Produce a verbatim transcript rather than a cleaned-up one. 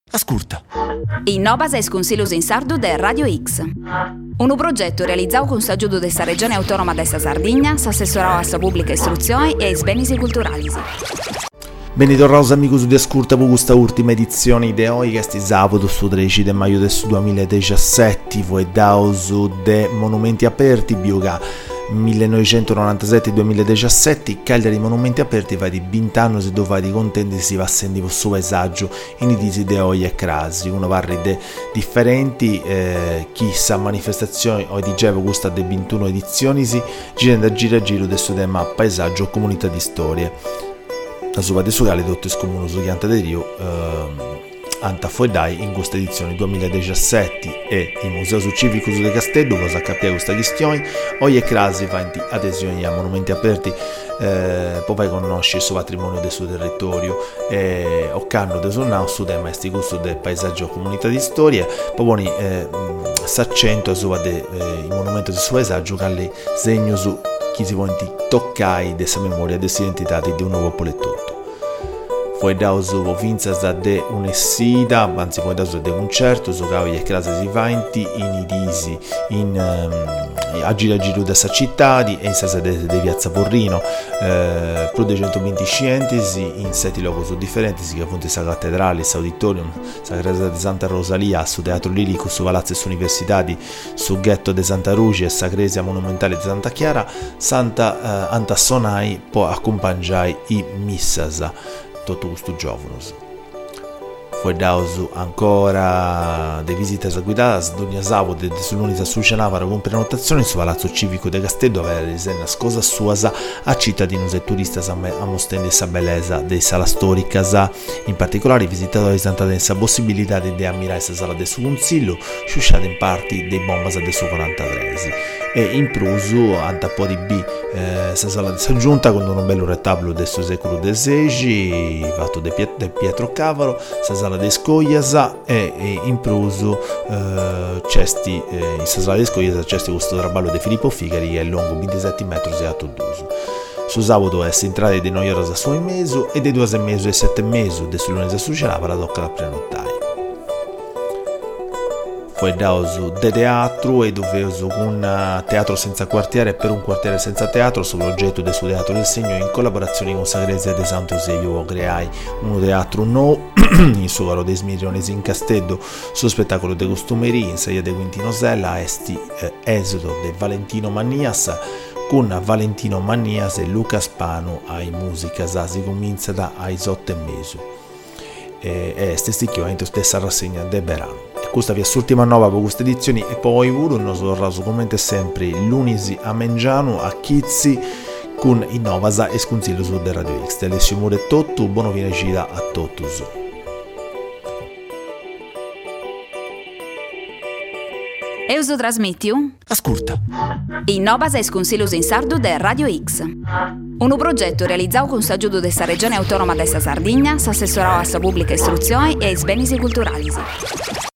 Ascolta. Innovas es Consiglios in Sardu de Radio X. Un progetto realizzato con s'aggiudo della Regione Autonoma della Sardegna, s'assessorò alla pubblica istruzione e ai beni culturali. Ben ritornato amigos di Ascolta per questa ultima edizione di oggi, che è sabato su tredici di maggio del duemiladiciassette, voi dauso de Monumenti Aperti, bioga millenovecentonovantasette duemiladiciassette, Cagliari Monumenti Aperti va di venti anni se dove di contenti si va a sentire il suo paesaggio in idisi de oggi e crasi, una varri de differenti, eh, chi sa manifestazioni o dicevo questa de ventuno edizioni si girando a giro a giro del suo tema paesaggio o comunità di storie. La sua di Sugale, dottor Scomuno su Chianta de Rio, eh, Anta Foedai in questa edizione duemiladiciassette e il Museo Civico de Castello, cosa capire questa questione, oggi è crasi fanti adesioni a monumenti aperti, eh, poi vai conosci il suo patrimonio del suo territorio, eh, o canno del suo nao, su tema esti gusto del paesaggio comunità di storia, poi poni eh, s'accento su de, eh, il monumento del suo paesaggio che le segno su chi si vuole toccare dessa memoria, dessa identità di un nuovo popolo tutto. Poi da su vinza de un'essida, anzi poi da su de concerto, su cavoli e classe si vanti, in idisi, in um, a giro a giro dessa città, e in sesa de, de piazza Porrino, eh, più di centoventi scientisti, in sette luoghi differenti, che appunto sa cattedrale, sa auditorium, sa chiesa di Santa Rosalia, su teatro lirico, su palazzo e su università, su ghetto de Santa Rugia e sa chiesa monumentale di Santa Chiara, Santa eh, Antassonai, poi accompagnai i missasa. Tutto questo giovane. Poi da ancora le visite guidate ogni sabato e sull'unità succenava con prenotazione su Palazzo Civico de Castello avere risena scosa sua a cittadini e turisti a mostrare questa bellezza della sala storica, in particolare i visitatori hanno questa possibilità di ammirare questa sala del suo consiglio sciusciata in parte dei bombas del suo quarantatré e in pruso hanno un po' di B questa eh, sala di San Giunta con un bello retablo del suo secolo diciassette fatto da Piet- Pietro Cavaro, questa sala di Scogliasa e, e in pruso eh, cesti eh, in questa sala di Scogliasa c'è questo traballo di Filippo Figari che è lungo ventisette metri e alto due. Su sabato è entrata di noi ore a suo in mezzo e dei due e mezzo e sette mezzo del lunedì succedeva la tocca da prenotare. Poi da su de teatro e dove su un teatro senza quartiere per un quartiere senza teatro sul progetto del suo teatro del segno in collaborazione con Sagrese de Santo Eusebio creai un teatro nuovo in suo caro dei Smirionesi in Castello su spettacolo de costumerie in serie de Quintino Sella esti eh, esodo de Valentino Mannias con Valentino Mannias e Luca Spano ai musica si comincia da ai sotto e mezzo e este sticchio entro stessa rassegna de verano. Questa vi è l'ultima nuova per queste edizioni e poi uno non so raso come sempre lunisi a Mengiano a Chizzi con Innovasa e Sconsiglio su del Radio X. Alessio Mure tutto, buona vincita a tutti. E uso trasmettiu? Ascolta. Innovas es Consiglios in Sardu de Radio X. Un progetto realizzato con s'aggiudo della Regione Autonoma della Sardegna, s'assessorò alla pubblica istruzione e ai beni culturali.